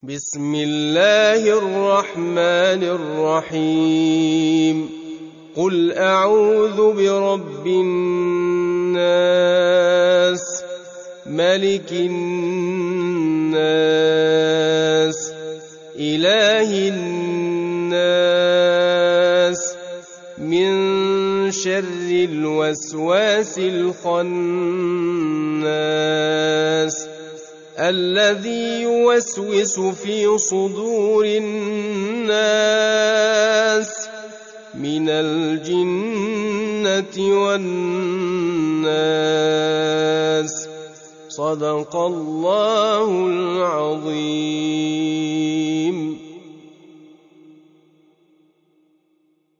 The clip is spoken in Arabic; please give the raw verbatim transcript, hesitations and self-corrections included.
بسم الله الرحمن الرحيم قل أعوذ برب الناس ملك الناس إله الناس من شر الوسواس الخناس الذي يوسوس في صدور الناس من الجنة والناس. صدق الله العظيم.